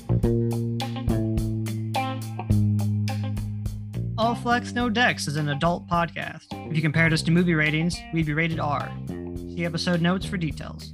All Flex No Dex is an adult podcast. If you compared us to movie ratings, we'd be rated R. See episode notes for details.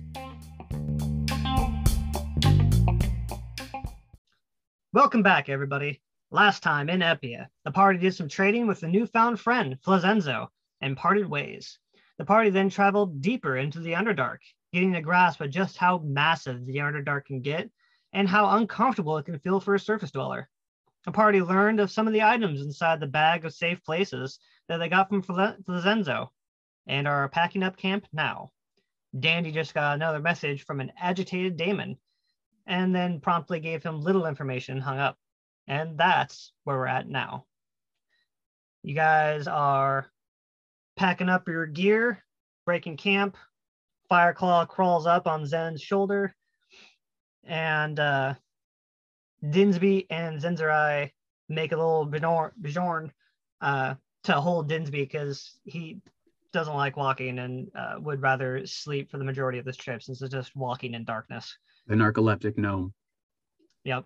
Welcome back, everybody. Last time in Epia, the party did some trading with a newfound friend, Flazenzo, and parted ways. The party then traveled deeper into the Underdark, getting a grasp of just how massive the Underdark can get and how uncomfortable it can feel for a surface dweller. The party learned of some of the items inside the bag of safe places that they got from Flazenzo and are packing up camp now. Dandy just got another message from an agitated Damon and then promptly gave him little information, hung up. And that's where we're at now. You guys are packing up your gear, breaking camp. Fireclaw crawls up on Zen's shoulder, and Dinsby and Zenzerai make a little Bjorn to hold Dinsby because he doesn't like walking and would rather sleep for the majority of this trip since it's just walking in darkness. The narcoleptic gnome. Yep.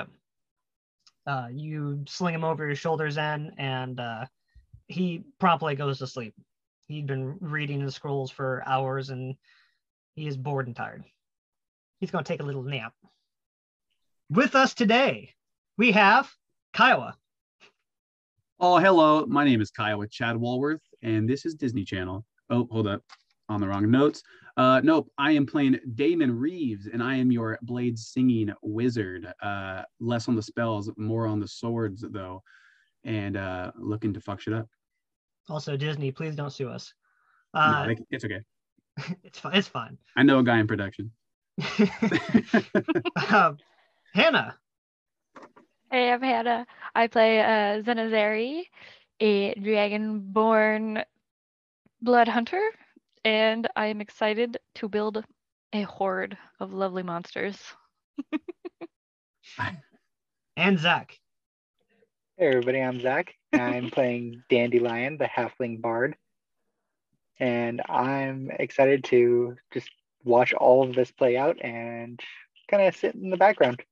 You sling him over your shoulders, Zen, and he promptly goes to sleep. He'd been reading the scrolls for hours and he is bored and tired. He's going to take a little nap. With us today, we have Kiowa. Oh, hello. My name is Kiowa Chad Walworth, and this is Disney Channel. Oh, hold up. On the wrong notes. Nope. I am playing Damon Reeves, and I am your blade singing wizard. Less on the spells, more on the swords, though, and looking to fuck shit up. Also, Disney, please don't sue us. No, it's okay. It's fine. I know a guy in production. Hannah. Hey, I'm Hannah. I play Zenazari, a dragonborn blood hunter, and I am excited to build a horde of lovely monsters. And Zach. Hey everybody, I'm Zach. I'm playing Dandelion, the halfling bard. And I'm excited to just watch all of this play out and kind of sit in the background.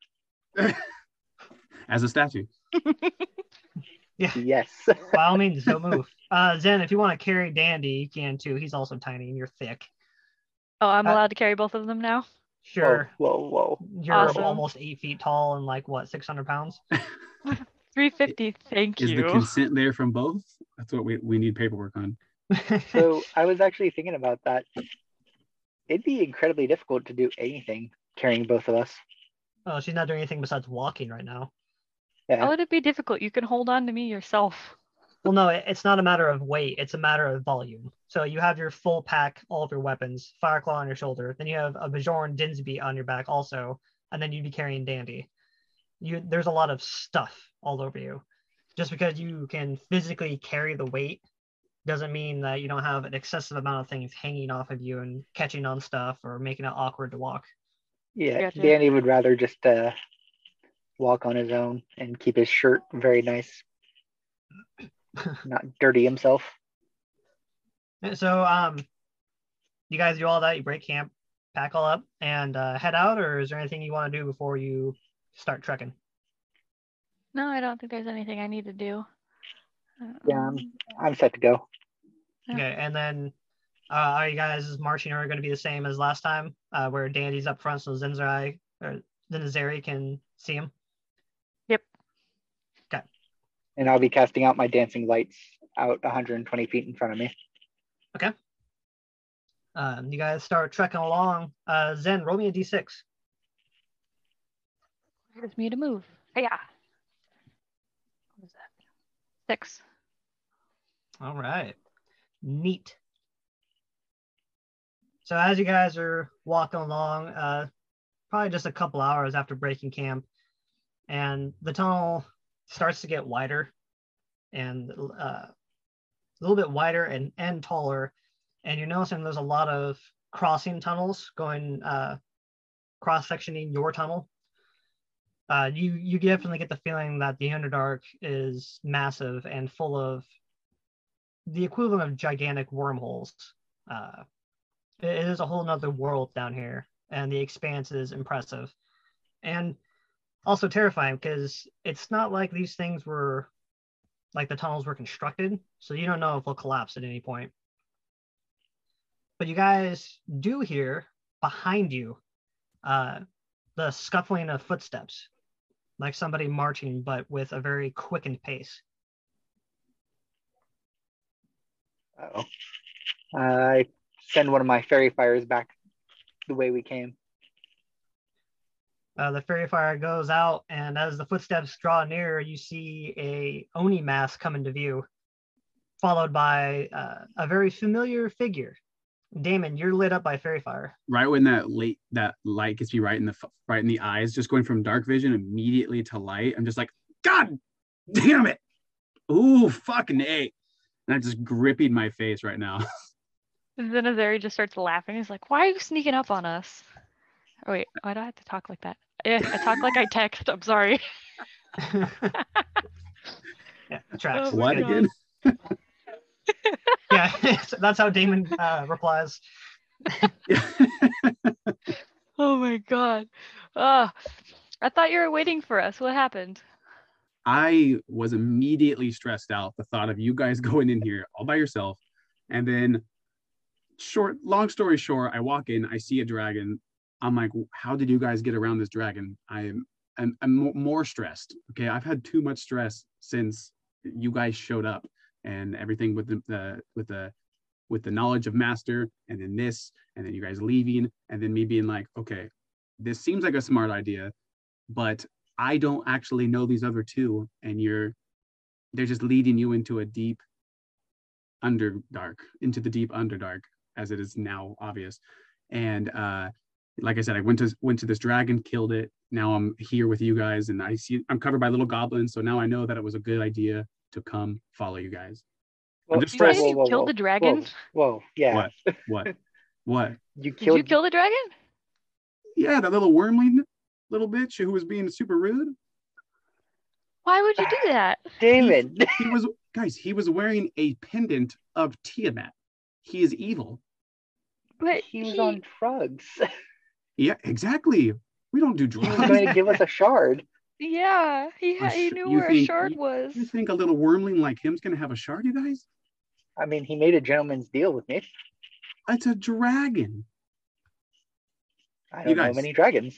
As a statue. Yeah. Yes. By all means, don't move. Zen, if you want to carry Dandy, you can too. He's also tiny and you're thick. Oh, I'm allowed to carry both of them now? Sure. Whoa. You're Awesome. almost 8 feet tall and like, what, 600 pounds? 350, thank you. Is the consent there from both? That's what we need paperwork on. So I was actually thinking about that. It'd be incredibly difficult to do anything carrying both of us. Oh, she's not doing anything besides walking right now. Yeah. How would it be difficult? You can hold on to me yourself. Well, no, it's not a matter of weight. It's a matter of volume. So you have your full pack, all of your weapons, Fireclaw on your shoulder. Then you have a Bjorn Dinsby on your back also. And then you'd be carrying Dandy. There's a lot of stuff all over you. Just because you can physically carry the weight doesn't mean that you don't have an excessive amount of things hanging off of you and catching on stuff or making it awkward to walk. Yeah, Gotcha. Danny would rather just walk on his own and keep his shirt very nice, not dirty himself. So, you guys do all that. You break camp, pack all up, and head out. Or is there anything you want to do before you start trekking? No, I don't think there's anything I need to do. Yeah, I'm set to go. Yeah. Okay, and then are you guys marching are going to be the same as last time, where Dandy's up front so Zenzerai or Zenazari can see him? Yep. Okay. And I'll be casting out my dancing lights out 120 feet in front of me. Okay. You guys start trekking along. Zen, roll me a d6. Where's me to move? Hey-ya. What is that? 6. All right. Neat. So as you guys are walking along, probably just a couple hours after breaking camp, and the tunnel starts to get wider and a little bit wider and taller, and you're noticing there's a lot of crossing tunnels going cross-sectioning your tunnel. You definitely get the feeling that the Underdark is massive and full of the equivalent of gigantic wormholes. It is a whole nother world down here, and the expanse is impressive. And also terrifying because it's not like these things were like the tunnels were constructed, so you don't know if they'll collapse at any point. But you guys do hear behind you the scuffling of footsteps, like somebody marching, but with a very quickened pace. Uh-oh. I send one of my fairy fires back the way we came. The fairy fire goes out, and as the footsteps draw near, you see a Oni mask come into view, followed by a very familiar figure. Damon, you're lit up by fairy fire. Right when that light gets me right in the eyes, just going from dark vision immediately to light, I'm just like, God damn it! Ooh, fucking A! And I'm just gripping my face right now. Zenazeri just starts laughing. He's like, "Why are you sneaking up on us?" Oh wait, why do I have to talk like that? Yeah, I talk like I text. I'm sorry. Yeah, tracks. Oh my What God. again? Yeah, that's how Damon replies. Oh my God. I thought you were waiting for us. What happened? I was immediately stressed out the thought of you guys going in here all by yourself, and then long story short, I walk in, I see a dragon. I'm like, how did you guys get around this dragon? I'm more stressed. Okay, I've had too much stress since you guys showed up, and everything with the knowledge of master, and then this, and then you guys leaving, and then me being like, okay, this seems like a smart idea, but I don't actually know these other two, and they're just leading you into a deep underdark, into the deep underdark, as it is now obvious. And like I said, I went to this dragon, killed it. Now I'm here with you guys, and I'm covered by little goblins, so now I know that it was a good idea to come follow you guys. Well, I'm just You guys stressed. killed the dragon? Whoa, yeah. What? You Did killed you kill the dragon? Yeah, that little wormling little bitch who was being super rude. Why would you do that? Damon. He was wearing a pendant of Tiamat. He is evil. But He was on drugs. Yeah, exactly. We don't do He was drugs. going to give us a shard. yeah, he knew where a shard was. You think a little wormling like him's gonna have a shard, you guys? I mean, he made a gentleman's deal with me. It's a dragon. I don't know guys. many dragons.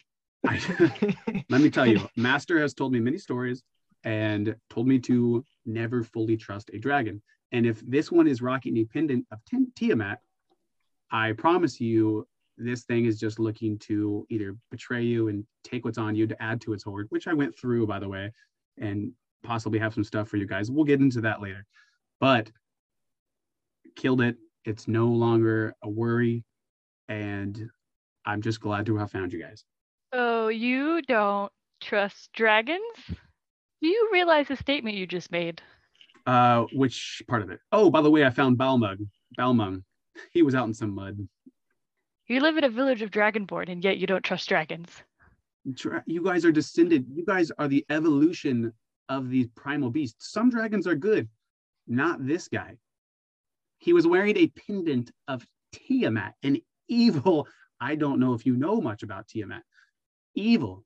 Let me tell you, Master has told me many stories and told me to never fully trust a dragon. And if this one is rocking a pendant of Tiamat, I promise you, this thing is just looking to either betray you and take what's on you to add to its hoard, which I went through, by the way, and possibly have some stuff for you guys. We'll get into that later. But killed it. It's no longer a worry. And I'm just glad to have found you guys. So you don't trust dragons? Do you realize the statement you just made? Which part of it? Oh, by the way, I found Balmung. He was out in some mud. You live in a village of Dragonborn, and yet you don't trust dragons. You guys are descended. You guys are the evolution of these primal beasts. Some dragons are good, not this guy. He was wearing a pendant of Tiamat, an evil. I don't know if you know much about Tiamat. Evil.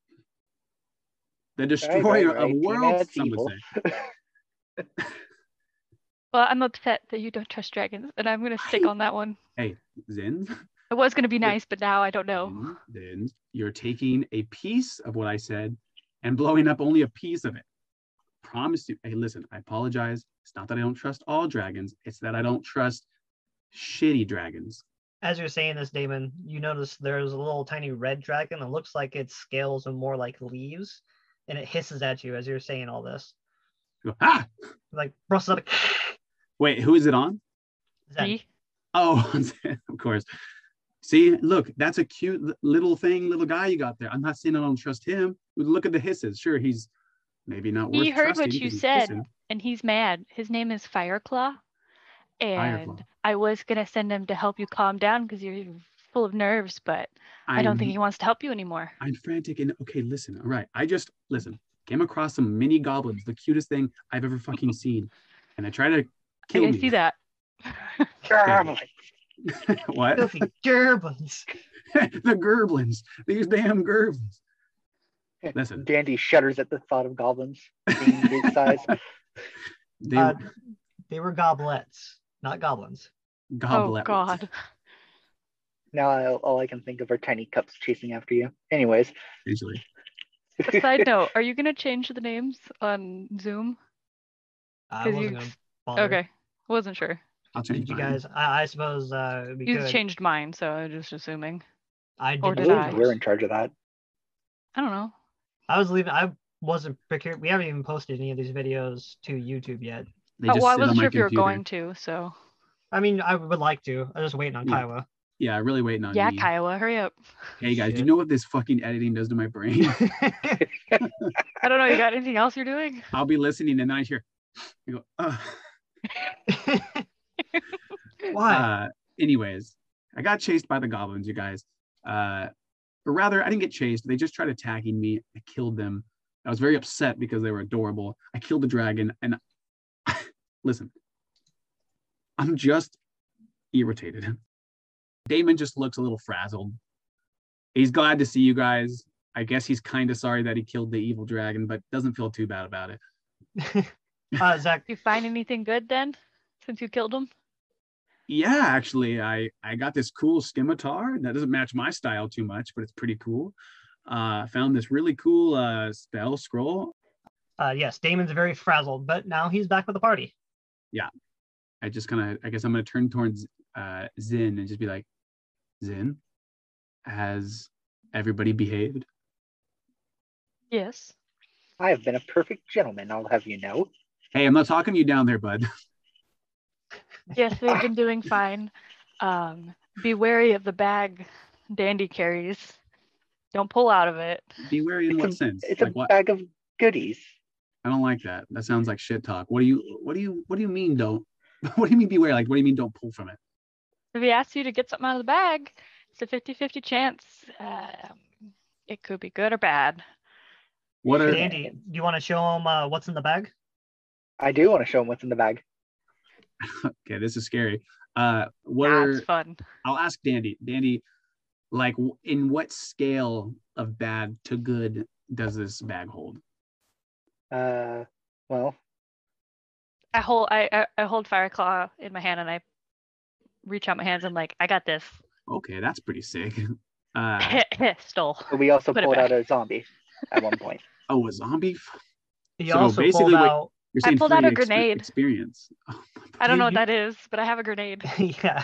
The destroyer of worlds, Tiamat's some evil. would say. Well, I'm upset that you don't trust dragons, and I'm going to stick on that one. Hey, Zen. I was going to be nice, but now I don't know. Then you're taking a piece of what I said and blowing up only a piece of it. Promise you. Hey, listen, I apologize. It's not that I don't trust all dragons. It's that I don't trust shitty dragons. As you're saying this, Damon, you notice there's a little tiny red dragon that looks like its scales are more like leaves, and it hisses at you as you're saying all this. You go, ah! Like, brushes up. Wait, who is it on? Zen. Me? Oh, of course. See, look, that's a cute little guy you got there. I'm not saying I don't trust him. Look at the hisses. Sure, he's maybe not worth He heard trusting what you 'cause he's said, hissing. and he's mad. His name is Fireclaw, and Fireclaw. I was going to send him to help you calm down because you're full of nerves, but I don't think he wants to help you anymore. I'm frantic and okay, listen. All right. Listen, came across some mini goblins, the cutest thing I've ever fucking seen. And I try to kill I me. see that. What? Filthy gerblins. The gerblins. These damn gerblins. Listen, Dandy shudders at the thought of goblins being his size. they They were goblets, not goblins. Oh goblet. God. Now all I can think of are tiny cups chasing after you. Anyways. Essentially. Side note: are you gonna change the names on Zoom? I 'Cause wasn't you- gonna bother. Okay, wasn't sure. I'll change Did you mine. guys? I suppose it'd be You good. changed mine, so I'm just assuming. I or did did I not. I? believe we're in charge of that. I don't know. I was leaving. I wasn't prepared. We haven't even posted any of these videos to YouTube yet. They Oh, just well, I sit on wasn't my sure if you were computer. going to, so. I mean, I would like to. I'm just waiting on Yeah. Kiowa. Yeah, really waiting on Yeah, me. Kiowa, hurry up. Hey guys, do you Shit. know what this fucking editing does to my brain? I don't know. You got anything else you're doing? I'll be listening and I hear, I go, Why? anyways, I got chased by the goblins, you guys. Or rather, I didn't get chased. They just tried attacking me. I killed them. I was very upset because they were adorable. I killed the dragon, and listen, I'm just irritated. Damon just looks a little frazzled. He's glad to see you guys. I guess he's kind of sorry that he killed the evil dragon, but doesn't feel too bad about it. Zach, You find anything good then, since you killed him? Yeah, actually, I got this cool scimitar that doesn't match my style too much, but it's pretty cool. Found this really cool spell scroll. yes, Damon's very frazzled, but now he's back with the party. I guess I'm gonna turn towards Zin and just be like, Zin, has everybody behaved? Yes. I have been a perfect gentleman, I'll have you know. Hey, I'm not talking to you down there, bud. Yes, they've been doing fine. Be wary of the bag Dandy carries. Don't pull out of it. Be wary in what sense? It's Like a what? bag of goodies. I don't like that. That sounds like shit talk. What do you mean don't? What do you mean beware? Like what do you mean don't pull from it? If he asks you to get something out of the bag, it's a 50-50 chance. It could be good or bad. What are Dandy, do you want to show him what's in the bag? I do want to show him what's in the bag. okay, this is scary. What That's are fun. I'll ask Dandy. Dandy, like in what scale of bad to good does this bag hold? Well, I hold Fireclaw in my hand and I reach out my hands. I'm like, I got this. Okay, that's pretty sick. Stole. we also Put it pulled out back. a zombie at one point. Oh, a zombie? He So also basically pulled what- out. You're I saying pulled out a free grenade. experience. Oh, I don't know what You- that is, but I have a grenade. Yeah.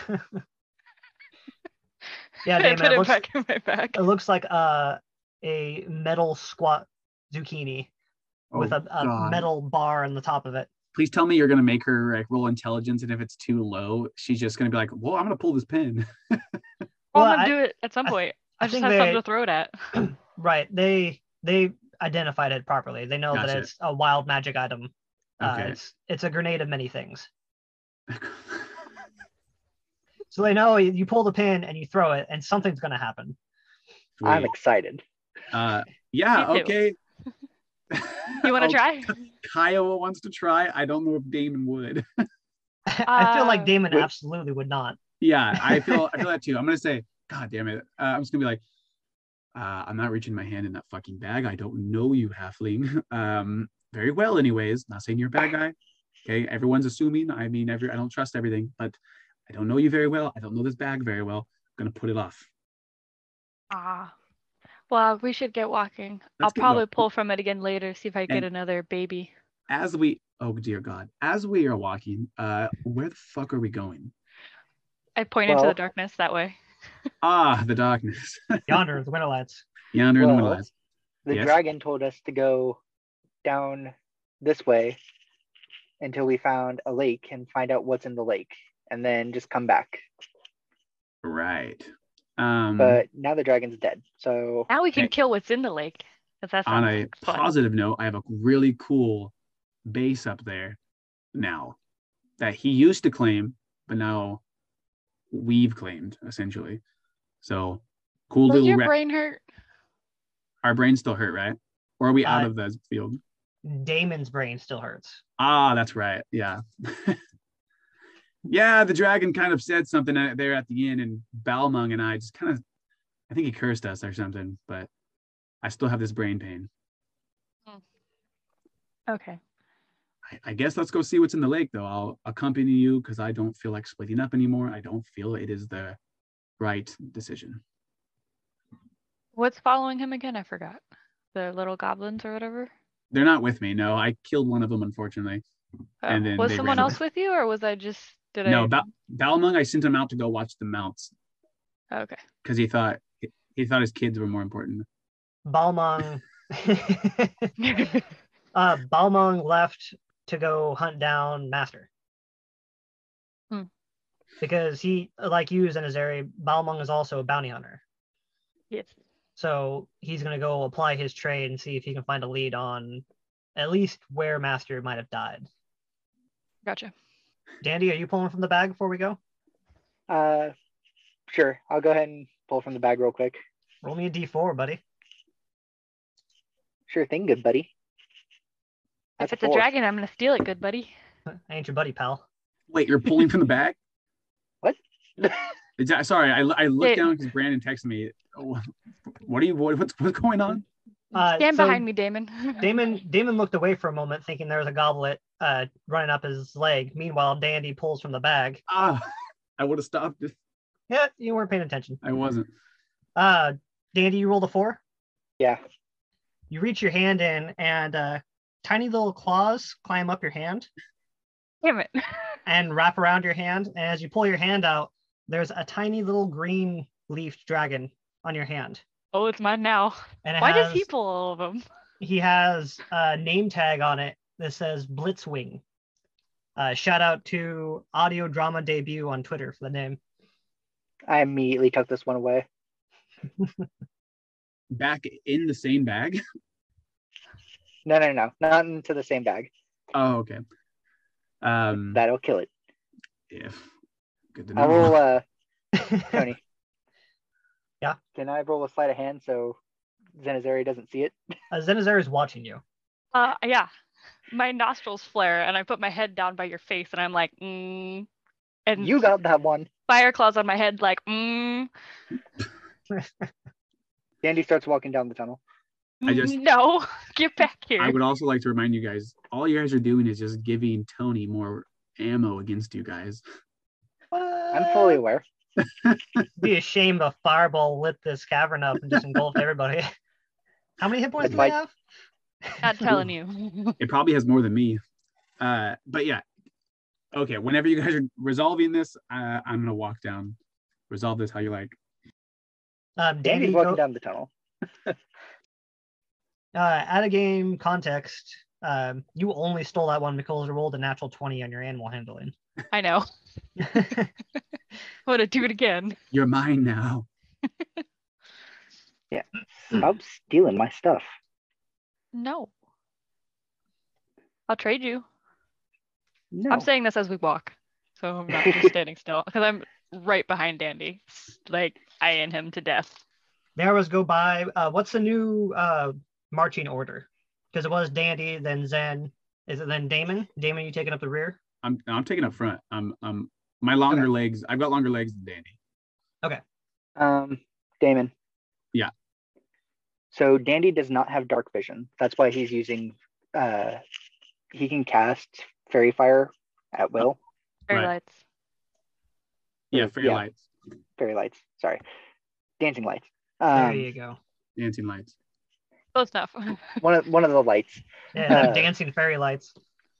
Yeah, I Damon, put it back in my bag. it looks like a metal squat zucchini with a God. metal bar on the top of it. Please tell me you're gonna make her like roll intelligence, and if it's too low, she's just gonna be like, "Well, I'm gonna pull this pin." Well, Well, I'm gonna I- do it at some point. I just think have they- something to throw it at. Right. They identified it properly. They know that Gotcha. it's a wild magic item. Okay. It's a grenade of many things. So they know you pull the pin and you throw it, and something's going to happen. I'm Sweet. excited. Yeah. Me too. Okay. You want to Oh, try? Kiowa wants to try. I don't know if Damon would. I feel like Damon wait. absolutely would not. Yeah, I feel that too. I'm gonna say, God damn it. I'm just gonna be like, I'm not reaching my hand in that fucking bag. I don't know you, halfling. Very well, anyways. Not saying you're a bad guy. Okay, everyone's assuming. I mean, I don't trust everything, but I don't know you very well. I don't know this bag very well. I'm gonna put it off. Well, we should get walking. Let's I'll get probably going. pull from it again later, see if I get And- another baby. Oh dear God, as we are walking, where the fuck are we going? I point into Well- the darkness that way. Ah, the darkness. Yonder, the Winterlights. Yonder in the Well, Winterlands. The Yes. dragon told us to go down this way until we found a lake and find out what's in the lake, and then just come back. Right. But now the dragon's dead. So Now we can Okay. kill what's in the lake. If that On sounds a fun. positive note, I have a really cool base up there now that he used to claim, but now we've claimed essentially. So cool Does little your brain hurt? Our brains still hurt, right? Or are we out Uh, of the field? Damon's brain still hurts. Ah, that's right. Yeah. Yeah, the dragon kind of said something there at the end, and Balmung and I just kind of, I think he cursed us or something, but I still have this brain pain. Okay. I guess let's go see what's in the lake, though. I'll accompany you because I don't feel like splitting up anymore. I don't feel it is the right decision. What's following him again? I forgot. The little goblins or whatever. They're not with me. No, I killed one of them, unfortunately. Oh, And then was they someone ran else away. with you, or was I just No, Balmung, I sent him out to go watch the mounts Okay. because he thought his kids were more important. Balmung Balmung left to go hunt down Master. Because he, like you, Zenazari, Balmung is also a bounty hunter. Yes. So he's going to go apply his trade and see if he can find a lead on at least where Master might have died. Gotcha. Dandy, are you pulling from the bag before we go? Sure. I'll go ahead and pull from the bag real quick. Roll me a d4, buddy. Sure thing, good buddy. If That's it's a 4. dragon, I'm gonna steal it, good buddy. I ain't your buddy, pal. Wait, you're pulling from the bag? What? Sorry, I looked Hey. down because Brandon texted me. What's going on? Stand So behind me, Damon. Damon looked away for a moment, thinking there was a goblet running up his leg. Meanwhile, Dandy pulls from the bag. I would have stopped. Yeah, you weren't paying attention. I wasn't. Dandy, you rolled a 4. Yeah. You reach your hand in, and tiny little claws climb up your hand Damn it. and wrap around your hand. And as you pull your hand out, there's a tiny little green leafed dragon on your hand. Oh, it's mine now. And Why does he pull all of them? He has a name tag on it that says Blitzwing. Shout out to Audio Drama Debut on Twitter for the name. I immediately tucked this one away. Back in the same bag? No. Not into the same bag. Oh, okay. That'll kill it. Yeah. Good to I know. will, Tony. Yeah? Can I roll a sleight of hand so Zenazari doesn't see it? Zenazar is watching you. Yeah. My nostrils flare, and I put my head down by your face, and I'm like, and You got that one. fire claws on my head, like, Dandy starts walking down the tunnel. no, get back here. I would also like to remind you guys, all you guys are doing is just giving Tony more ammo against you guys. I'm fully aware. Be a shame if a fireball lit this cavern up and just engulfed everybody. How many hit points do we have? Not telling you. It probably has more than me. But yeah. Okay, whenever you guys are resolving this, I'm going to walk down. Resolve this how you like. Dandy, Dandy's walking down the tunnel. Out of game context, you only stole that one because you rolled a natural 20 on your animal handling. I know. I'm gonna do it again. You're mine now. Stop stealing my stuff. No. I'll trade you. No. I'm saying this as we walk, so I'm not just standing still because I'm right behind Dandy, like eyeing him to death. The hours go by. What's the new marching order? Because it was Dandy, then Zen. Is it then Damon? Damon, you taking up the rear? I'm taking up front. My longer legs. I've got longer legs than Dandy. Okay. Damon. Yeah. So Dandy does not have dark vision. That's why he's using he can cast fairy fire at will. Fairy Right. lights. Yeah, fairy Yeah. lights, Fairy lights. Sorry. Dancing lights. There you go. dancing lights. Close enough. One of the lights. Yeah, them dancing fairy lights.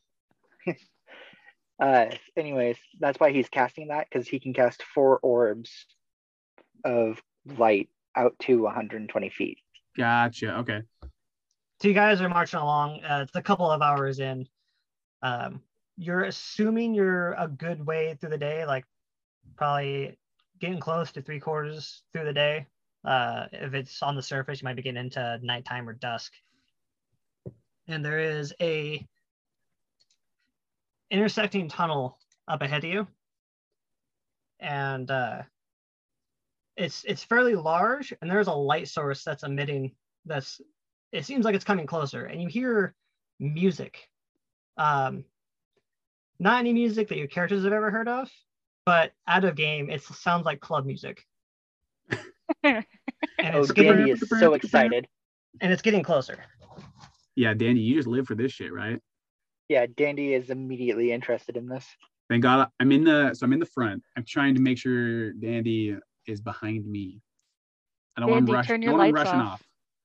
Anyways, that's why he's casting that, because he can cast 4 orbs of light out to 120 feet. Gotcha. Okay. So you guys are marching along. It's a couple of hours in. You're assuming you're a good way through the day, like probably getting close to 3/4 through the day. If it's on the surface, you might be getting into nighttime or dusk. And there is a intersecting tunnel up ahead of you. And it's fairly large, and there's a light source that's emitting this. It seems like it's coming closer, and you hear music. Not any music that your characters have ever heard of, but out of game, it sounds like club music. And it's Dandy getting, is so excited. and it's getting closer. Yeah, Dandy, you just live for this shit, right? Yeah, Dandy is immediately interested in this. Thank God I'm in the front. I'm trying to make sure Dandy is behind me. I don't want Dandy, to rush. turn your Don't want him lights rushing off.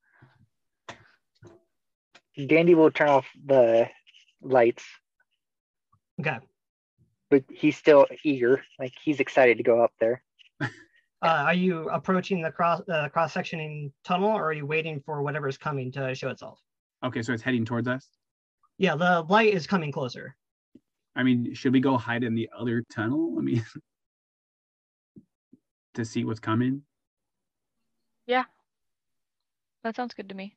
Dandy will turn off the lights, Okay. but he's still eager. Like he's excited to go up there. Are you approaching the cross-sectioning tunnel, or are you waiting for whatever's coming to show itself? Okay, so it's heading towards us. Yeah, the light is coming closer. I mean, should we go hide in the other tunnel? I mean, to see what's coming. Yeah, that sounds good to me.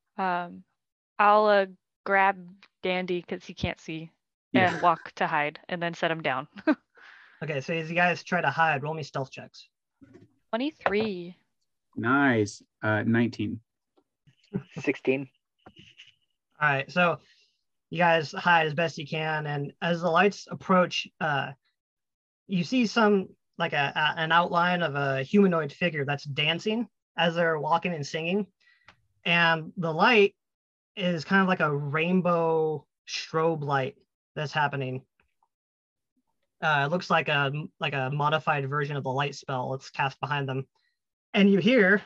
I'll grab Dandy because he can't see and Yeah. walk to hide and then set him down. Okay, so as you guys try to hide, roll me stealth checks. 23. Nice. 19. 16. All right, so you guys hide as best you can, and as the lights approach, you see some like an outline of a humanoid figure that's dancing as they're walking and singing, and the light is kind of like a rainbow strobe light that's happening. It looks like a modified version of the light spell that's cast behind them, and you hear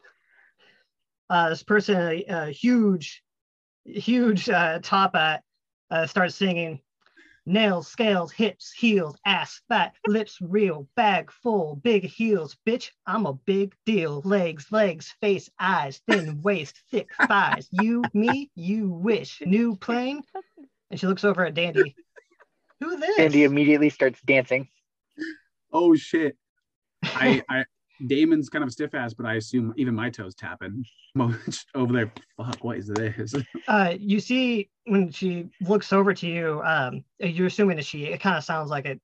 this person, a huge top hat, starts singing, nails, scales, hips, heels, ass, fat, lips real, bag full, big heels, bitch, I'm a big deal, legs, face, eyes, thin waist, thick thighs, you, me, you wish, new plane. And she looks over at Dandy. Who this? Dandy immediately starts dancing. Oh shit. I Damon's kind of stiff ass, but I assume even my toes tapping over there. Fuck, what is this? You see when she looks over to you, you're assuming that it kind of sounds like it.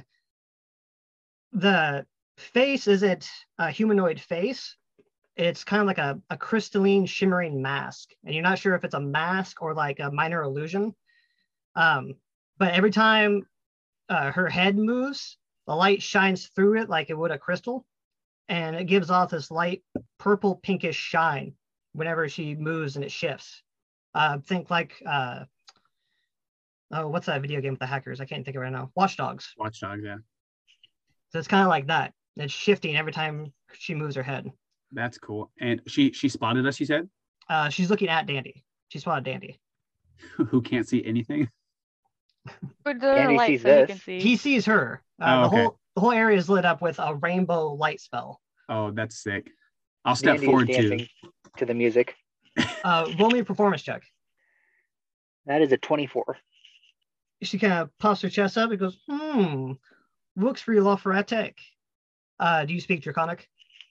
The face isn't a humanoid face. It's kind of like a crystalline shimmering mask, and you're not sure if it's a mask or like a minor illusion. But every time her head moves, the light shines through it like it would a crystal, and it gives off this light purple pinkish shine whenever she moves and it shifts. Think like what's that video game with the hackers? I can't think of it right now. Watch Dogs. Watch Dogs, yeah. So it's kind of like that. It's shifting every time she moves her head. That's cool. And she spotted us, you said? She's looking at Dandy. She spotted Dandy. Who can't see anything? But Dandy light sees so he this. can see. He sees her. Okay. The whole area is lit up with a rainbow light spell. Oh, that's sick. I'll step Dandy forward is too. dancing to the music. Roll me a performance check. That is a 24. She kind of puffs her chest up and goes, looks real operatic. Do you speak Draconic?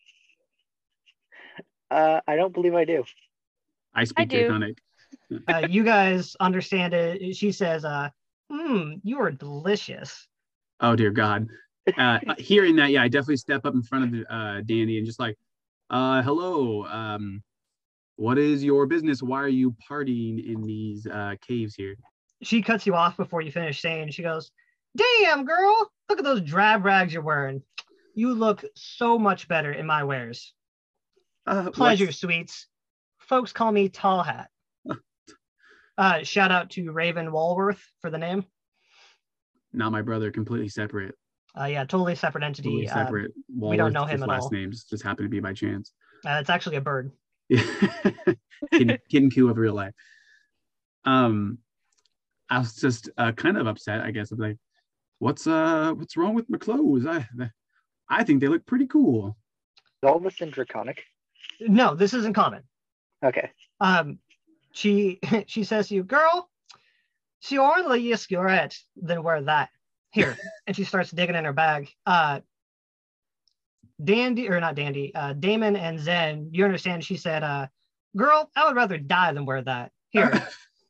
I don't believe I do. I speak do. Draconic. You guys understand it. She says, you are delicious. Oh dear God. Hearing that, yeah, I definitely step up in front of Dandy and just like, hello. What is your business? Why are you partying in these caves here? She cuts you off before you finish saying. She goes, damn, girl, look at those drab rags you're wearing. You look so much better in my wares. Pleasure, sweets. Folks call me Tall Hat. Shout out to Raven Walworth for the name. Not my brother, completely separate. Yeah, totally separate entity. Totally separate. We don't know him at last all. names just happen to be by chance. It's actually a bird. Kid Q of real life. I was just kind of upset, I guess. I'm like, what's wrong with my clothes? I think they look pretty cool. Is all this in Draconic? No, this isn't common. Okay. She says to you, girl, si only you cigarette, then wear that. Here. And she starts digging in her bag. Damon and Zen, you understand, she said, girl, I would rather die than wear that. Here.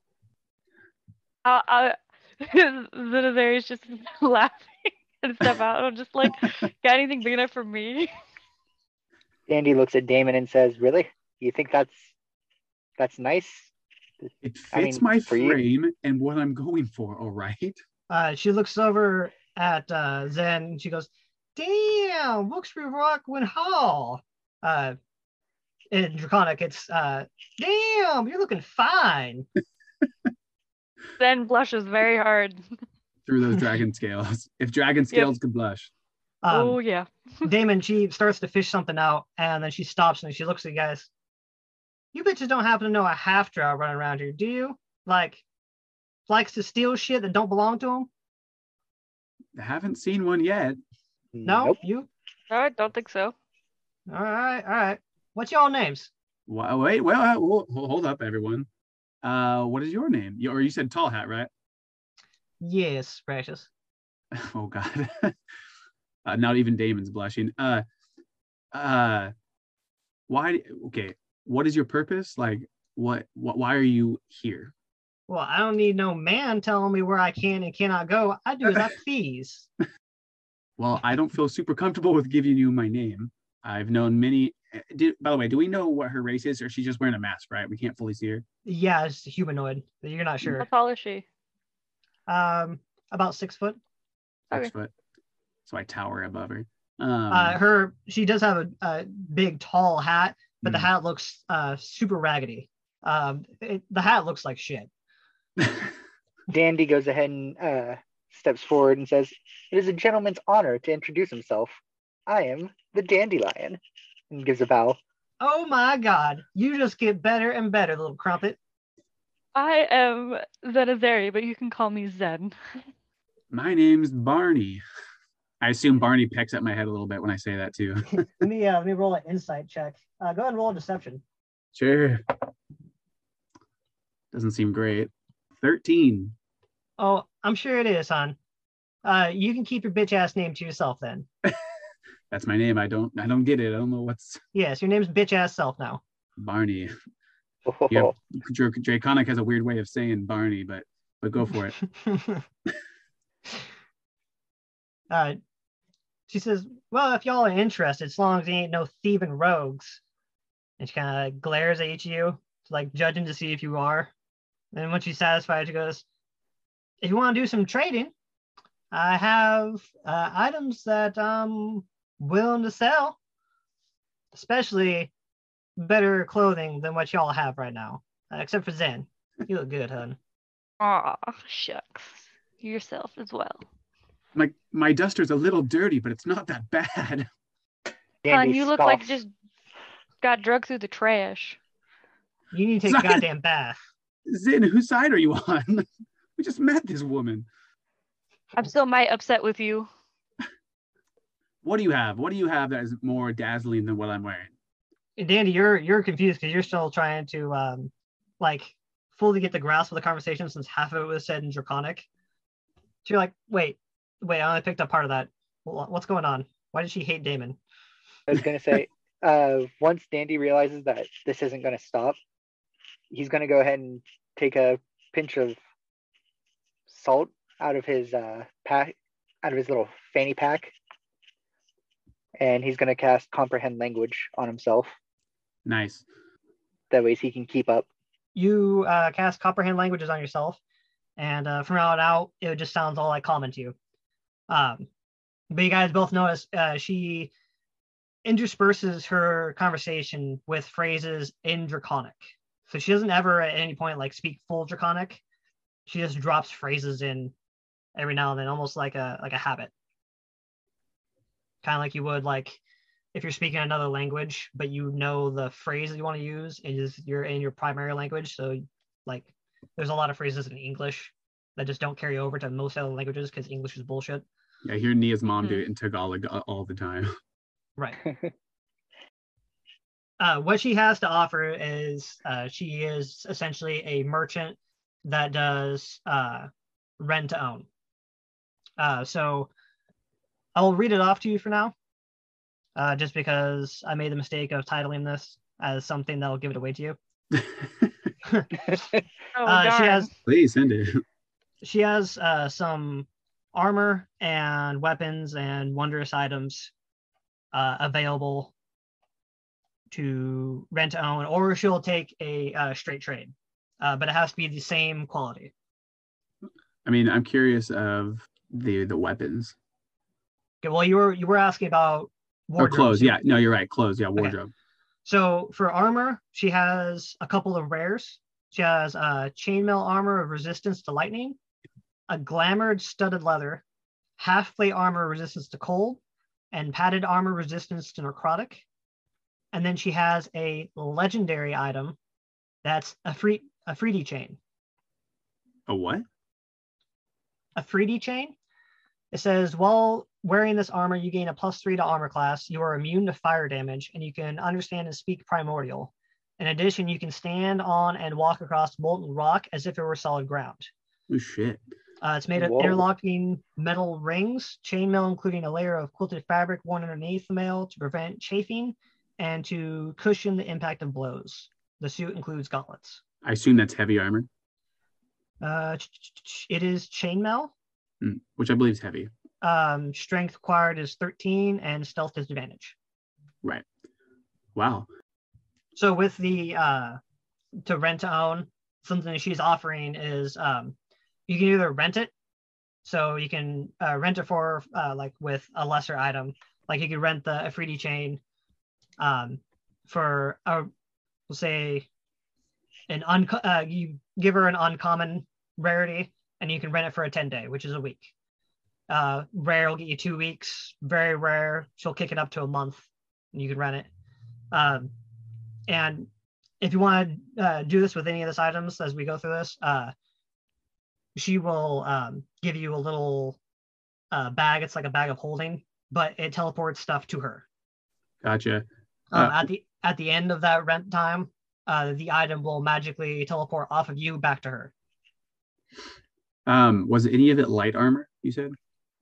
Zenazari is just laughing and step out. I'm just like, got anything big enough for me? Dandy looks at Damon and says, really? You think that's nice? It fits my frame and what I'm going for, all right? She looks over at Zen and she goes, damn, looks for Rockwood Hall. in Draconic, it's damn, you're looking fine. Zen blushes very hard. Through those dragon scales. If dragon scales could blush. Oh yeah. Damon, she starts to fish something out, and then she stops and she looks at you guys. You bitches don't happen to know a half drow running around here, do you? Like, likes to steal shit that don't belong to him? I haven't seen one yet. No, Nope. you. I don't think so. All right. What's y'all names? Wait, hold up, everyone. What is your name? Or you said Tall Hat, right? Yes, Precious. Oh God. Not even Damon's blushing. Why? Okay. What is your purpose? Like, why are you here? Well, I don't need no man telling me where I can and cannot go. I do as I please. Well, I don't feel super comfortable with giving you my name. I've known many. By the way, do we know what her race is, or she's just wearing a mask? Right? We can't fully see her. Yeah, it's humanoid. You're not How sure. tall is she? About 6 foot. 6 Okay. foot. So I tower above her. She does have a big tall hat, but the hat looks super raggedy. The hat looks like shit. Dandy goes ahead and steps forward and says, "It is a gentleman's honor to introduce himself. I am the Dandelion," and gives a bow. Oh my god, you just get better and better, little crumpet. I am Zenazeri, but you can call me Zen. My name's Barney. I assume Barney pecks at my head a little bit when I say that too. Let me roll an insight check. Go ahead and roll a deception. Sure. Doesn't seem great. 13. Oh, I'm sure it is, hon. You can keep your bitch ass name to yourself then. That's my name. I don't get it. I don't know what's Yes, your name's bitch ass self now. Barney. Oh, Yeah, Draconic has a weird way of saying Barney, but go for it. She says, "Well, if y'all are interested, as long as he ain't no thieving rogues." And she kind of glares at each of you, like judging to see if you are. And when she's satisfied, she goes, "If you want to do some trading, I have items that I'm willing to sell, especially better clothing than what y'all have right now, except for Zen. You look good, hun." Aw, shucks. Yourself as well. My duster's a little dirty, but it's not that bad. Dandy You look like scoffs. just got drugged through the trash. You need to take a Zen. goddamn bath. Zin, whose side are you on? We just met this woman. I'm still might upset with you. What do you have? What do you have that is more dazzling than what I'm wearing? And Dandy, you're confused because you're still trying to like fully get the grasp of the conversation since half of it was said in Draconic. So you're like, wait, I only picked up part of that. What's going on? Why did she hate Damon? I was gonna say, once Dandy realizes that this isn't gonna stop, he's gonna go ahead and take a pinch of salt out of his pack, out of his little fanny pack, and he's gonna cast Comprehend Language on himself. Nice. That way he can keep up. You cast Comprehend Languages on yourself, and from now on out, it just sounds all like common to you. But you guys both notice she intersperses her conversation with phrases in Draconic. So she doesn't ever at any point like speak full Draconic. She just drops phrases in every now and then, almost like a habit. Kind of like you would like if you're speaking another language, but you know the phrase that you want to use is you're in your primary language. So like there's a lot of phrases in English that just don't carry over to most other languages because English is bullshit. Yeah, I hear Nia's mom do it in Tagalog all the time. Right. What she has to offer is she is essentially a merchant that does rent to own. So I'll read it off to you for now, just because I made the mistake of titling this as something that'll give it away to you. Oh, darn. Please send it. She has some armor and weapons and wondrous items available to rent to own, or she'll take a straight trade, but it has to be the same quality. I mean, I'm curious of the weapons. Okay, well, you were asking about Or wardrobes. clothes. Yeah, no, you're right. Clothes. Yeah, wardrobe. So for armor, she has a couple of rares. She has chainmail armor of resistance to lightning, a glamored studded leather, half plate armor resistance to cold, and padded armor resistance to necrotic. And then she has a legendary item that's a Freedy chain. A what? A Freedy chain. It says, while wearing this armor, you gain a +3 to armor class. You are immune to fire damage, and you can understand and speak primordial. In addition, you can stand on and walk across molten rock as if it were solid ground. Oh, shit. It's made of Whoa. interlocking metal rings, chainmail, including a layer of quilted fabric worn underneath the mail to prevent chafing and to cushion the impact of blows. The suit includes gauntlets. I assume that's heavy armor, It is chainmail. which I believe is heavy. Strength required is 13 and stealth disadvantage. Right. Wow. So with the to rent to own, something that she's offering is you can either rent it, so you can rent it for like with a lesser item, like you could rent the Afridi chain for we'll say you give her an uncommon rarity and you can rent it for a 10-day, which is a week. Rare will get you 2 weeks. Very rare, she'll kick it up to a month and you can rent it. And if you want to do this with any of these items as we go through this, she will give you a little bag. It's like a bag of holding, but it teleports stuff to her. Gotcha. At the end of that rent time, the item will magically teleport off of you back to her. Was any of it light armor, you said?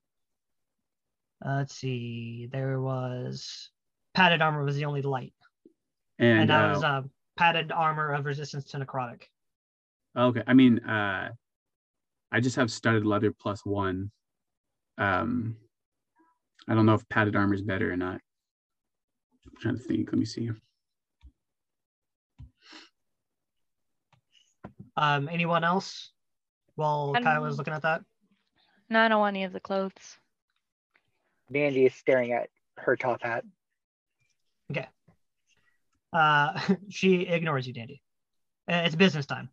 Let's see. There was padded armor was the only light. And that was padded armor of resistance to necrotic. Okay. I mean, I just have studded leather +1. I don't know if padded armor is better or not. I'm trying to think. Let me see. Anyone else? While Kyle was looking at that? No, I don't want any of the clothes. Dandy is staring at her top hat. Okay. She ignores you, Dandy. It's business time.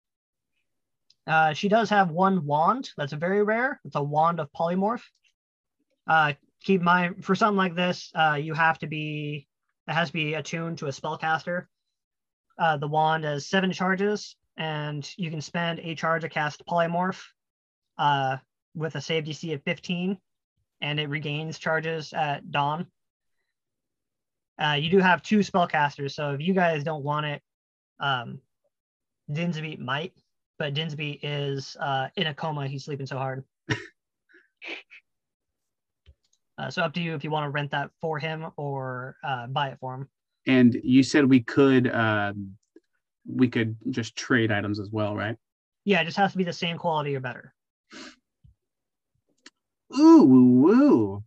She does have one wand that's very rare. It's a wand of polymorph. Keep in mind, for something like this, it has to be attuned to a spellcaster. The wand has 7 charges, and you can spend a charge to cast polymorph with a save DC of 15, and it regains charges at dawn. You do have 2 spellcasters, so if you guys don't want it, Dinsby might, but Dinsby is in a coma. He's sleeping so hard. So up to you if you want to rent that for him or buy it for him. And you said we could just trade items as well, right? Yeah, it just has to be the same quality or better. Ooh, woo.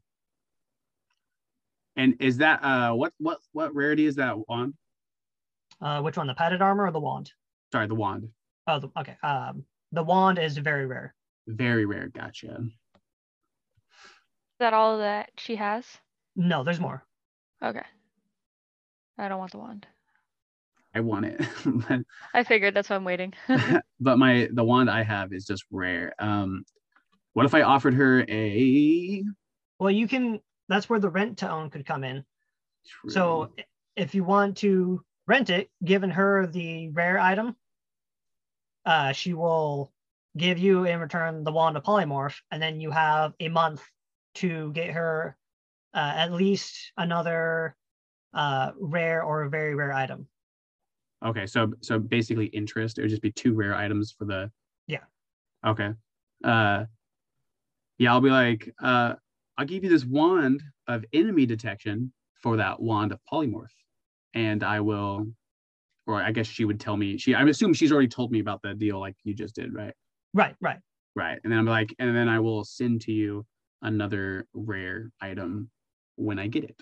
And is that what rarity is that wand? Which one, the padded armor or the wand? Sorry, the wand. Oh, okay. The wand is very rare. Very rare. Gotcha. Is that all that she has? No, there's more. Okay. I don't want the wand. I want it. I figured, that's why I'm waiting. But the wand I have is just rare. What if I offered her a... Well, you can, that's where the rent to own could come in. True. So if you want to rent it, giving her the rare item, she will give you in return the wand of polymorph, and then you have a month to get her at least another rare or a very rare item. Okay, so basically interest. It would just be 2 rare items for the... Yeah. Okay. Yeah, I'll be like, I'll give you this wand of enemy detection for that wand of polymorph. And I will, or I guess she would tell me, I assume she's already told me about the deal like you just did, right? Right. Right. And then I'm like, and then I will send to you another rare item when I get it.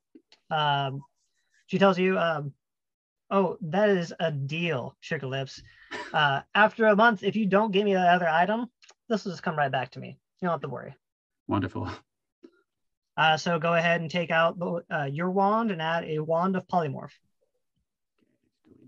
She tells you, oh, that is a deal, Sugar Lips. After a month, if you don't give me that other item, this will just come right back to me. You don't have to worry. Wonderful. So go ahead and take out your wand and add a wand of polymorph.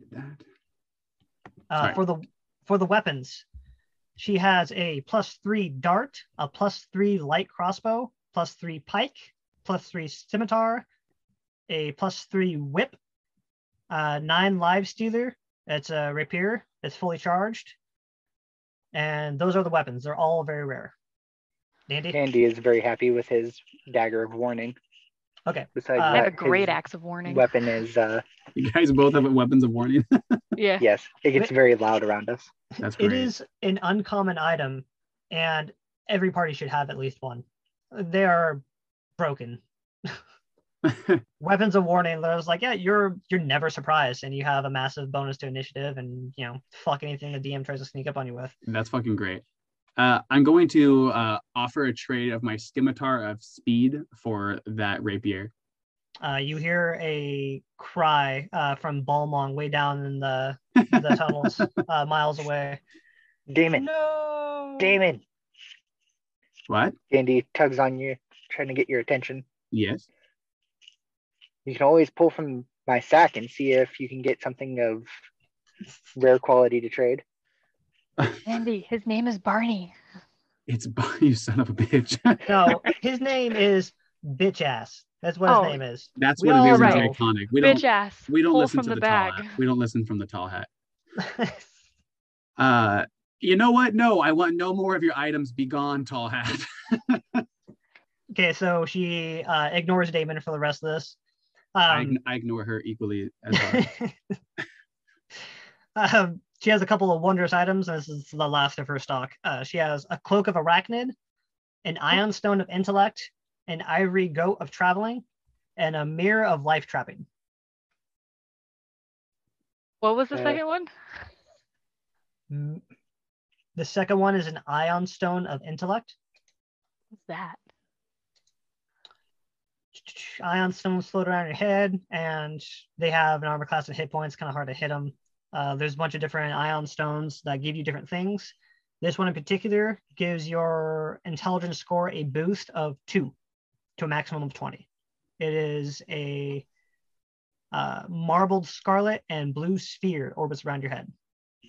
that. Sorry. For the weapons, she has a +3 dart, a +3 light crossbow, +3 pike, +3 scimitar, a +3 whip, 9 live stealer. It's a rapier. It's fully charged. And those are the weapons. They're all very rare. Dandy? Dandy is very happy with his dagger of warning. Okay. Besides I have a that, great his axe of warning. weapon is You guys both have weapons of warning. Yeah. yes, it gets very loud around us. That's great. It is an uncommon item, and every party should have at least one. They are broken. Weapons of warning. I was like, yeah, you're never surprised, and you have a massive bonus to initiative, and fuck anything the DM tries to sneak up on you with. That's fucking great. I'm going to offer a trade of my scimitar of speed for that rapier. You hear a cry from Balmong way down in the tunnels, miles away. Damon, No. Damon. What? Dandy tugs on you, trying to get your attention. Yes. You can always pull from my sack and see if you can get something of rare quality to trade. Andy, his name is Barney. It's you son of a bitch. No, his name is Bitch Ass. That's what his name is. That's We what it all is. right. It's iconic. Bitch ass. We don't Pull listen from to the the bag. tall hat. We don't listen from the tall hat. You know what? No, I want no more of your items. Be gone, tall hat. Okay, so she ignores Damon for the rest of this. I ignore her equally as well. She has a couple of wondrous items, and this is the last of her stock. She has a cloak of arachnid, an ion stone of intellect, an ivory goat of traveling, and a mirror of life trapping. What was the second one? The second one is an ion stone of intellect. What's that? Ion stones float around your head, and they have an armor class and hit points. Kind of hard to hit them. There's a bunch of different ion stones that give you different things. This one in particular gives your intelligence score a boost of 2 to a maximum of 20. It is a marbled scarlet and blue sphere orbits around your head.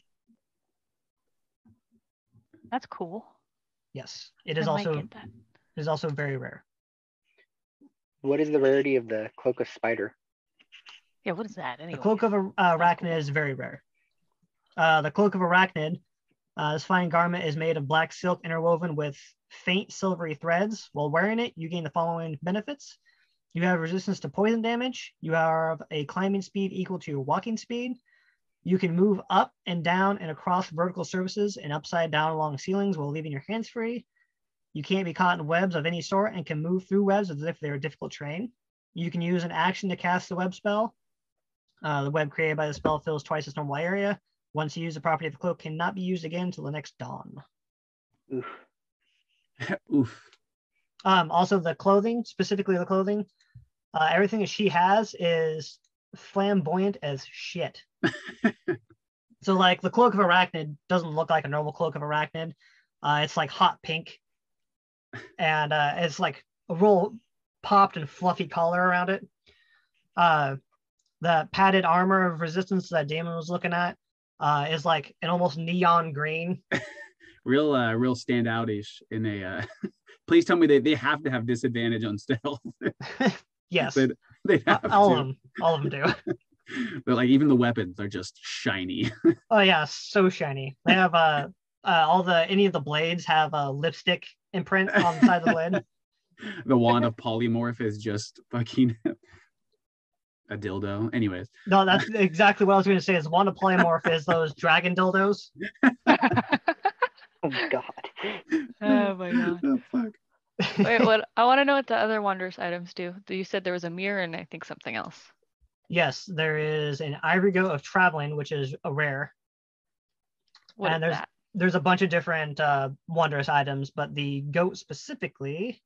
That's cool. Yes, it is I might also get that. it is also very rare. What is the rarity of the cloak of spider? Yeah, what is that anyway? The cloak of arachnid is very rare. The cloak of arachnid, this fine garment is made of black silk interwoven with faint silvery threads. While wearing it, you gain the following benefits. You have resistance to poison damage. You have a climbing speed equal to your walking speed. You can move up and down and across vertical surfaces and upside down along ceilings while leaving your hands free. You can't be caught in webs of any sort and can move through webs as if they are difficult terrain. You can use an action to cast the web spell. The web created by the spell fills twice its normal area. Once you use the property of the cloak, cannot be used again until the next dawn. Oof. Oof. Also, the clothing, specifically the clothing, everything that she has is flamboyant as shit. So, like, the cloak of arachnid doesn't look like a normal cloak of arachnid. It's like hot pink, and it's like a real popped and fluffy collar around it. The padded armor of resistance that Damon was looking at is like an almost neon green. real standout-ish in a please tell me they have to have disadvantage on stealth. Yes, they have all to. of them do. But like even the weapons are just shiny. Oh yeah, so shiny. They have any of the blades have a lipstick imprint on the side of the blade. The wand of polymorph is just fucking a dildo. Anyways. No, that's exactly what I was going to say. Is wand of polymorph is those dragon dildos. Oh God. Oh my god. Oh, fuck. Wait, what? I want to know what the other wondrous items do. You said there was a mirror and I think something else. Yes, there is an ivory goat of traveling, which is a rare. What And is that? There's a bunch of different wondrous items, but the goat specifically,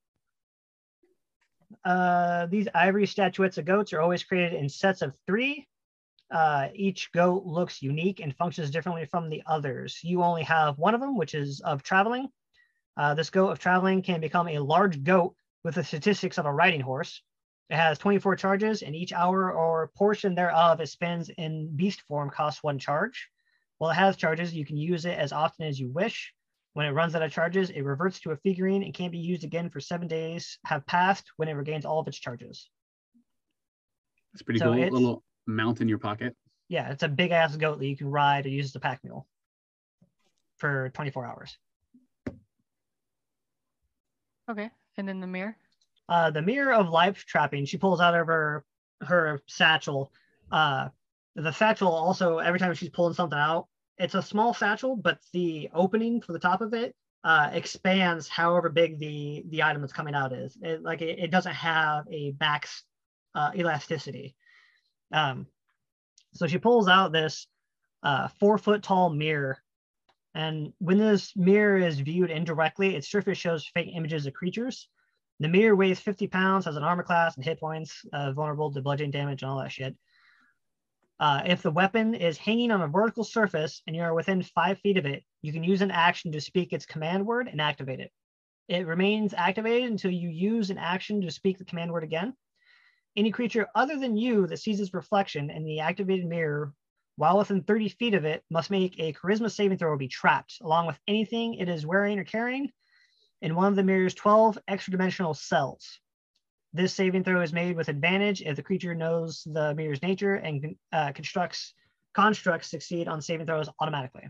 these ivory statuettes of goats are always created in sets of 3. Each goat looks unique and functions differently from the others. You only have one of them, which is of traveling. This goat of traveling can become a large goat with the statistics of a riding horse. It has 24 charges, and each hour or portion thereof it spends in beast form costs 1 charge. While it has charges, you can use it as often as you wish. When it runs out of charges, it reverts to a figurine and can't be used again for 7 days have passed when it regains all of its charges. That's pretty So cool. it's- Little mount in your pocket. Yeah, it's a big ass goat that you can ride or use as a pack mule for 24 hours. Okay. And then the mirror. The Mirror of Life trapping, she pulls out of her satchel. The satchel also, every time she's pulling something out, it's a small satchel, but the opening for the top of it expands however big the item that's coming out is. It doesn't have a back elasticity. So she pulls out this 4 foot tall mirror. And when this mirror is viewed indirectly, its surface shows fake images of creatures. The mirror weighs 50 pounds, has an armor class and hit points, vulnerable to bludgeoning damage and all that shit. If the weapon is hanging on a vertical surface and you are within 5 feet of it, you can use an action to speak its command word and activate it. It remains activated until you use an action to speak the command word again. Any creature other than you that sees its reflection in the activated mirror while within 30 feet of it must make a charisma saving throw or be trapped, along with anything it is wearing or carrying, in one of the mirror's 12 extra-dimensional cells. This saving throw is made with advantage if the creature knows the mirror's nature, and constructs succeed on saving throws automatically.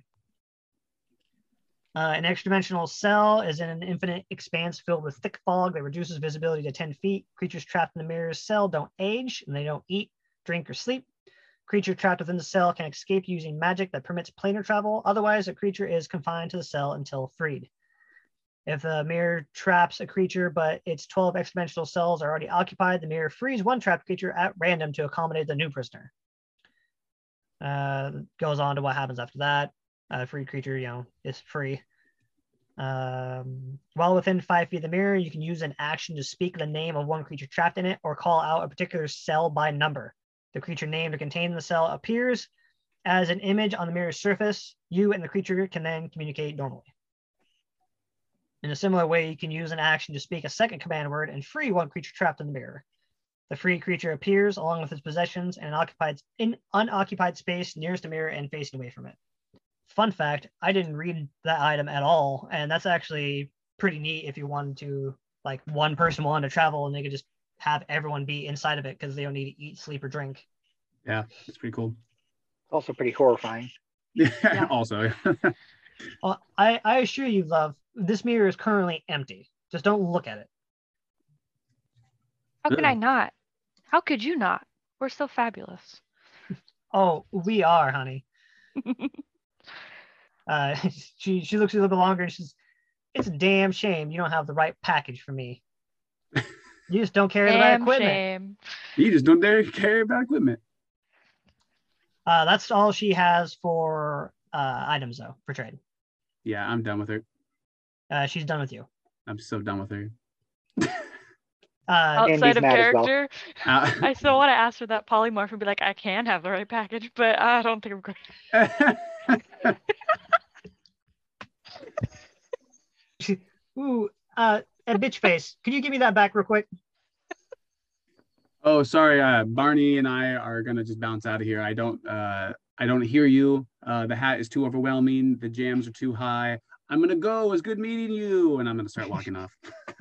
An extra-dimensional cell is in an infinite expanse filled with thick fog that reduces visibility to 10 feet. Creatures trapped in the mirror's cell don't age, and they don't eat, drink, or sleep. Creature trapped within the cell can escape using magic that permits planar travel. Otherwise, a creature is confined to the cell until freed. If the mirror traps a creature, but its 12 extra-dimensional cells are already occupied, the mirror frees one trapped creature at random to accommodate the new prisoner. Goes on to what happens after that. Free creature, is free. While within 5 feet of the mirror, you can use an action to speak the name of one creature trapped in it or call out a particular cell by number. The creature named or contained in the cell appears as an image on the mirror's surface. You and the creature can then communicate normally. In a similar way, you can use an action to speak a second command word and free one creature trapped in the mirror. The free creature appears along with its possessions in an unoccupied space nearest the mirror and facing away from it. Fun fact, I didn't read that item at all, and that's actually pretty neat if you wanted to, like, one person wanted to travel and they could just have everyone be inside of it because they don't need to eat, sleep, or drink. Yeah, it's pretty cool. Also pretty horrifying. Yeah. Also. Well, I assure you, love, this mirror is currently empty. Just don't look at it. How could Ugh. I not? How could you not? We're so fabulous. Oh, we are, honey. She looks a little bit longer and she's, it's a damn shame you don't have the right package for me. You just don't carry the right Damn equipment. shame. You just don't dare carry bad equipment. That's all she has for items, though, for trade. Yeah, I'm done with her. She's done with you. I'm so done with her. Uh, Andy's Outside of mad as well. character, I still want to ask for that polymorph and be like, I can have the right package, but I don't think I'm going. ooh, bitch face. Could you give me that back real quick? Oh, sorry. Barney and I are gonna just bounce out of here. I don't hear you. The hat is too overwhelming. The jams are too high. I'm gonna go. It's good meeting you, and I'm gonna start walking off.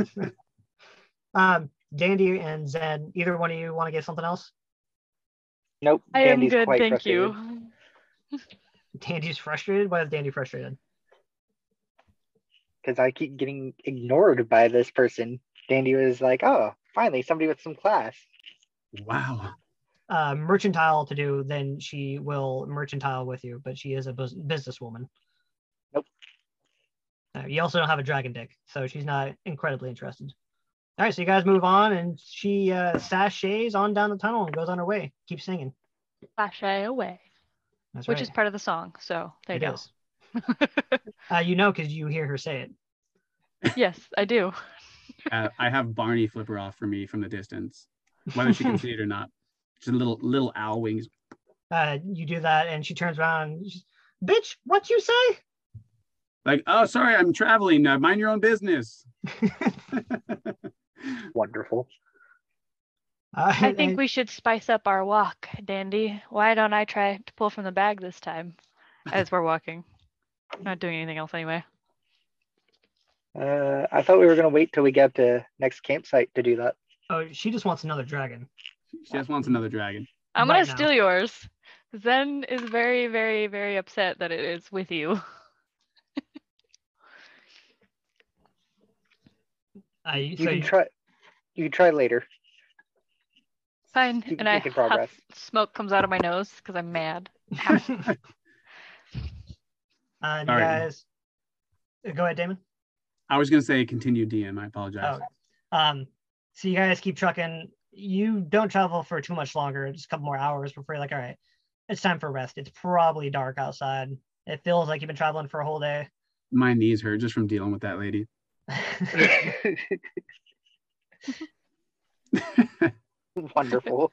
Dandy and Zen, either one of you want to get something else? Nope. I am Dandy's good, quite thank frustrated. you. Dandy's frustrated. Why is Dandy frustrated? Because I keep getting ignored by this person. Dandy was like, oh, finally, somebody with some class. Wow. Mercantile to do, then she will mercantile with you, but she is a businesswoman. Nope. You also don't have a dragon dick, so she's not incredibly interested. All right, so you guys move on, and she sashays on down the tunnel and goes on her way. Keep singing. Sashay away, That's which right. is part of the song. So there you It go. is. You know, because you hear her say it. Yes, I do. I have Barney flip her off for me from the distance, whether she can see it or not. Just little owl wings. You do that, and she turns around and she's, bitch, what you say? Like, oh, sorry, I'm traveling. Mind your own business. Wonderful. I think we should spice up our walk, Dandy. Why don't I try to pull from the bag this time as we're walking? Not doing anything else anyway. I thought we were gonna wait till we get to next campsite to do that. Oh, she just wants another dragon. She just wants another dragon. I'm Right gonna now. steal yours. Zen is very, very, very upset that it is with you. You can try. You can try later. Fine. Keep And I making progress. smoke comes out of my nose because I'm mad. You right. guys, go ahead, Damon. I was gonna say continue DM. I apologize. Oh, so you guys keep trucking. You don't travel for too much longer, just a couple more hours before you're like, all right, it's time for rest. It's probably dark outside. It feels like you've been traveling for a whole day. My knees hurt just from dealing with that lady. Wonderful.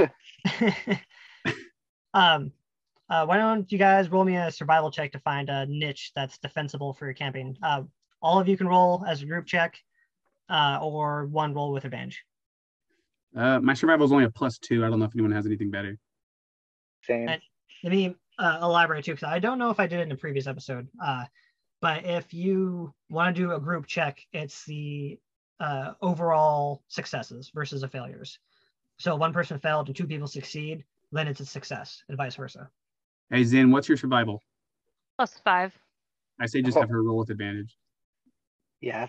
Why don't you guys roll me a survival check to find a niche that's defensible for your camping? All of you can roll as a group check, or one roll with advantage. My survival is only a +2. I don't know if anyone has anything better. Same. Let me elaborate too, because I don't know if I did it in the previous episode. But if you want to do a group check, it's the overall successes versus the failures. So one person failed and two people succeed, then it's a success, and vice versa. Hey Zin, what's your survival? +5. I say just have her roll with advantage. Yeah.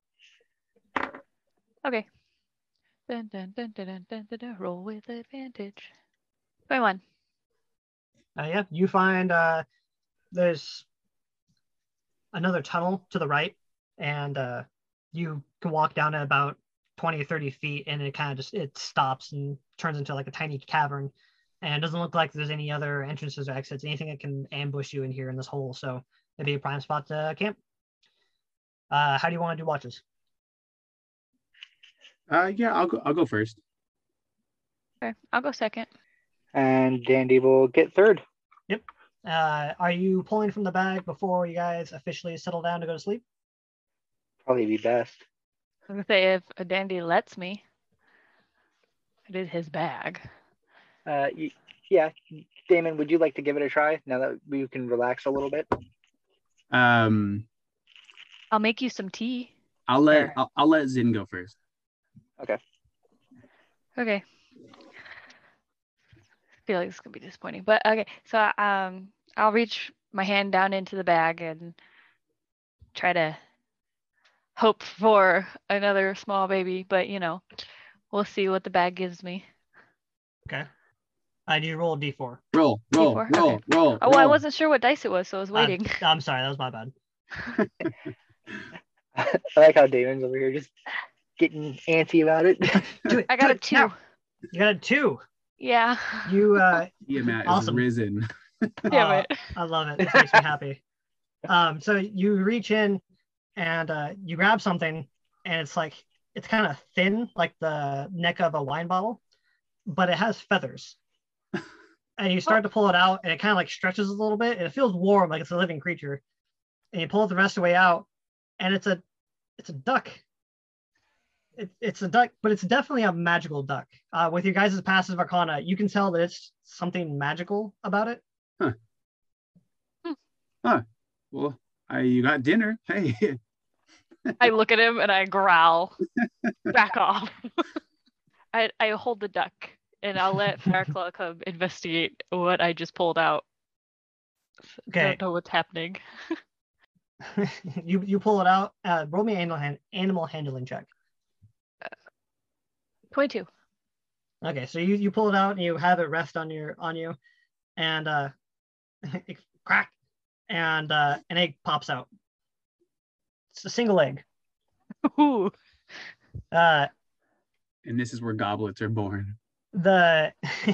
Okay. Dun, dun, dun, dun, dun, dun, dun, dun. Roll with advantage. 21. Yeah, you find there's another tunnel to the right, and you can walk down at about 20 or 30 feet, and it kind of just it stops and turns into like a tiny cavern, and it doesn't look like there's any other entrances or exits, anything that can ambush you in here in this hole. So it'd be a prime spot to camp. How do you want to do watches? Yeah, I'll go first. Okay, I'll go second. And Dandy will get third. Yep. Are you pulling from the bag before you guys officially settle down to go to sleep? Probably be best. I was gonna say if a Dandy lets me. It is his bag. Yeah. Damon, would you like to give it a try now that we can relax a little bit? I'll make you some tea. I'll let Zin go first. Okay. Okay. I feel like this is gonna be disappointing, but okay. So I'll reach my hand down into the bag and try to hope for another small baby, but you know, we'll see what the bag gives me. Okay. Do you roll a D4? Roll. D4? Okay. Roll. Oh, well, I wasn't sure what dice it was, so I was waiting. I'm sorry, that was my bad. I like how Damon's over here just getting antsy about it. Do it. I got do a it 2. now. You got a 2. Yeah. You Tiamat Awesome. is risen. Damn it. I love it. This makes me happy. So you reach in and you grab something, and it's kind of thin, like the neck of a wine bottle, but it has feathers. And you start to pull it out, and it kind of like stretches a little bit, and it feels warm, like it's a living creature. And you pull it the rest of the way out, and it's a duck. It's a duck, but it's definitely a magical duck. With your guys' passive arcana, you can tell that it's something magical about it. Well, you got dinner. Hey. I look at him and I growl. Back off. I hold the duck and I'll let Fairclaw come investigate what I just pulled out. Okay. I don't know what's happening. you pull it out. Roll me an animal handling check. 22. Okay, so you pull it out and you have it rest on you, and it crack, and an egg pops out. It's a single egg. Ooh. And this is where goblets are born. the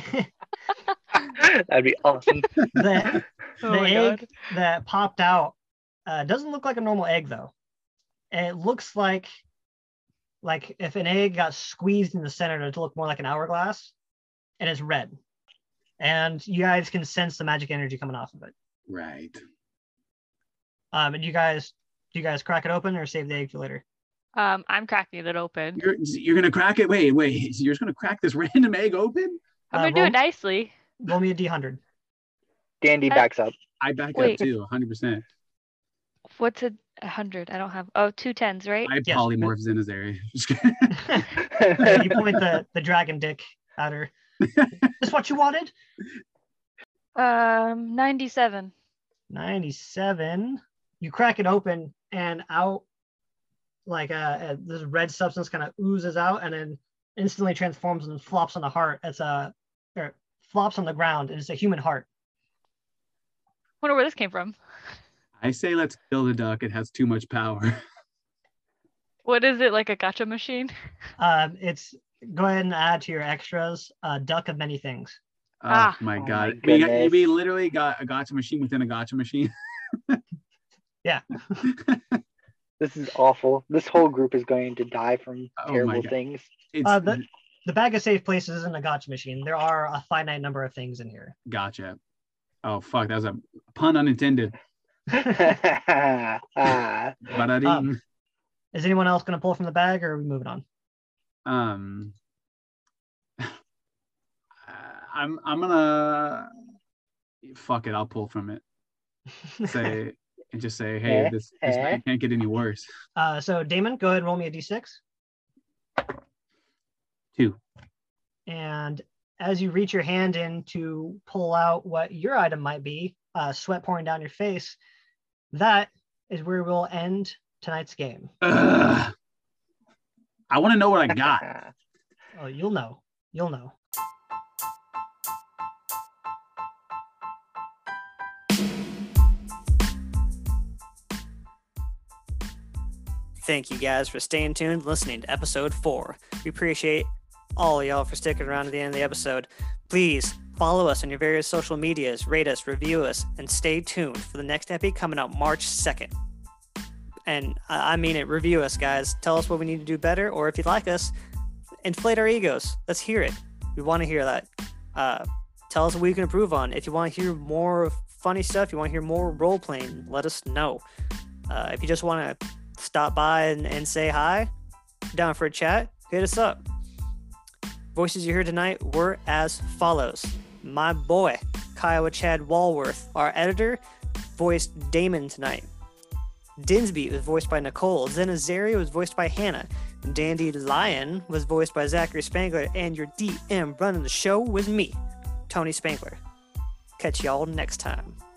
That'd be awesome. the Oh my egg God. that popped out doesn't look like a normal egg though. It looks like if an egg got squeezed in the center to look more like an hourglass, and it's red. And you guys can sense the magic energy coming off of it. Right. And do you guys crack it open or save the egg for later? I'm cracking it open. You're gonna crack it. Wait. You're just gonna crack this random egg open? I'm gonna do it nicely. Roll me a D100. Dandy backs up. I back Wait. up too, 100%. What's a 100? I don't have. Oh, 2 10s, right? I Yes. polymorph Zenazari. Just kidding. You point the dragon dick at her. Is what you wanted? 97. 97. You crack it open and out like this red substance kind of oozes out and then instantly transforms and flops on the heart. Or flops on the ground and it's a human heart. Wonder where this came from. I say let's kill the duck. It has too much power. What is it, like a gacha machine? It's go ahead and add to your extras duck of many things. Oh my Oh god. my We goodness. literally got a gotcha machine within a gotcha machine. Yeah. This is awful. This whole group is going to die from Oh my terrible God. things. It's The bag of safe places isn't a gotcha machine. There are a finite number of things in here. gotcha. Oh fuck, that was a pun unintended. Ah, Ba-da-ding. Is anyone else going to pull from the bag or are we moving on? I'm gonna fuck it. I'll pull from it. Say and just say, hey, this night can't get any worse. So Damon, go ahead and roll me a D6. 2. And as you reach your hand in to pull out what your item might be, sweat pouring down your face, that is where we'll end tonight's game. Ugh. I want to know what I got. Oh, you'll know. You'll know. Thank you guys for staying tuned and listening to episode 4. We appreciate all of y'all for sticking around to the end of the episode. Please follow us on your various social medias, rate us, review us, and stay tuned for the next epi coming out March 2nd. And I mean it, review us, guys. Tell us what we need to do better, or if you like us, inflate our egos. Let's hear it. We want to hear that. Tell us what we can improve on. If you want to hear more funny stuff, you want to hear more role-playing, let us know. If you just want to stop by and say hi, down for a chat, hit us up. Voices you heard tonight were as follows. My boy, Kiowa Chad Walworth, our editor, voiced Damon tonight. Dinsby was voiced by Nicole. Zenazari was voiced by Hannah. Dandy Lion was voiced by Zachary Spangler. And your DM running the show was me, Tony Spangler. Catch y'all next time.